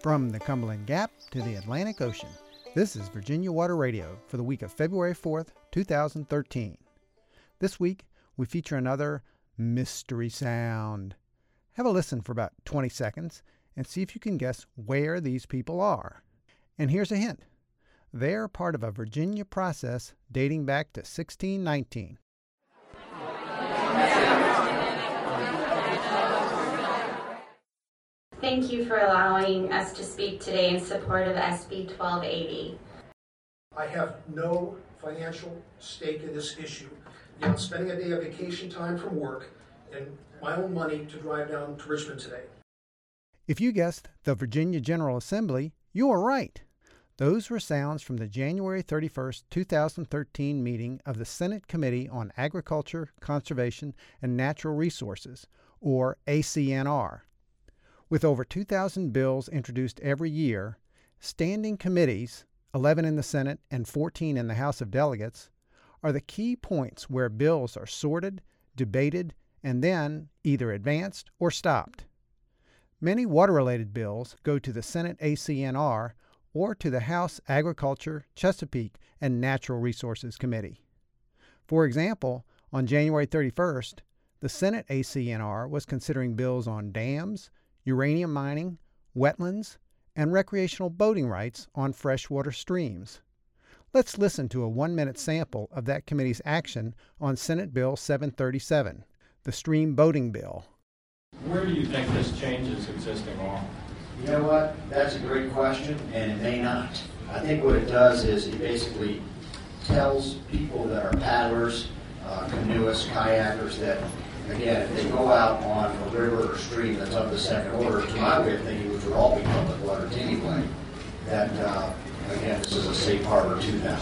From the Cumberland Gap to the Atlantic Ocean, this is Virginia Water Radio for the week of February 4th, 2013. This week, we feature another mystery sound. Have a listen for about 20 seconds and see if you can guess where these people are. And here's a hint. They're part of a Virginia process dating back to 1619. Thank you for allowing us to speak today in support of SB 1280. I have no financial stake in this issue. I'm spending a day of vacation time from work and my own money to drive down to Richmond today. If you guessed the Virginia General Assembly, you were right. Those were sounds from the January 31st, 2013 meeting of the Senate Committee on Agriculture, Conservation, and Natural Resources, or ACNR. With over 2,000 bills introduced every year, standing committees, 11 in the Senate and 14 in the House of Delegates, are the key points where bills are sorted, debated, and then either advanced or stopped. Many water-related bills go to the Senate ACNR or to the House Agriculture, Chesapeake, and Natural Resources Committee. For example, on January 31st, the Senate ACNR was considering bills on dams, uranium mining, wetlands, and recreational boating rights on freshwater streams. Let's listen to a 1-minute sample of that committee's action on Senate Bill 737, the Stream Boating Bill. Where do you think this changes existing law? You know what? That's a great question, and it may not. I think what it does is it basically tells people that are paddlers, canoeists, kayakers that, again, if they go out on a river or stream that's of the second order, to my way of thinking, which would all be public water anyway, that, again, this is a safe harbor to them.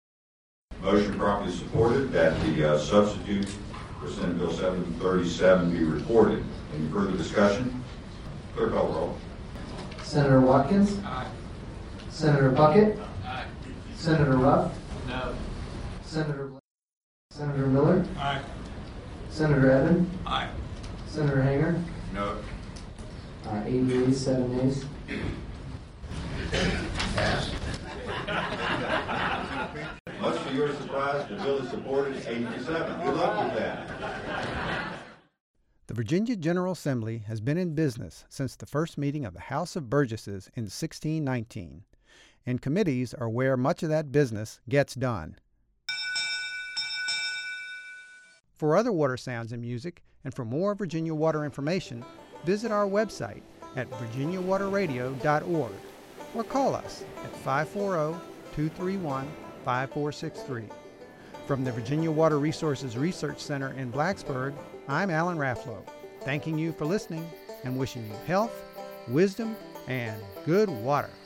Motion properly supported that the substitute for Senate Bill 737 be reported. Any further discussion? Clerk call roll. Senator Watkins? Aye. Senator Bucket? Aye. Senator Ruff? No. Senator Miller? Aye. Senator Evan? Aye. Senator Hanger? No. 8 yeas, 7 nays. Passed. Much to your surprise, the bill is supported 8-7. Good luck with that. The Virginia General Assembly has been in business since the first meeting of the House of Burgesses in 1619, and committees are where much of that business gets done. For other water sounds and music, and for more Virginia water information, visit our website at virginiawaterradio.org or call us at 540-231-5463. From the Virginia Water Resources Research Center in Blacksburg, I'm Alan Rafflow, thanking you for listening and wishing you health, wisdom, and good water.